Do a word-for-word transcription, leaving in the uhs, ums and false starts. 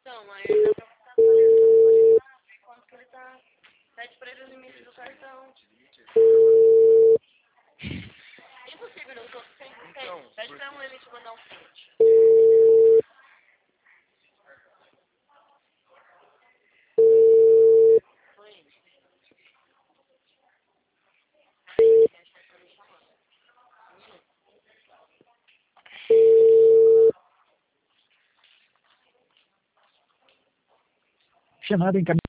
Então, aí dá pra ficar atualizando, ver quanto que ele tá. Pede pra ele o limite do cartão. Impossível, não tô sem. Então, pede pra ele te mandar um print. Chamada encaminhada.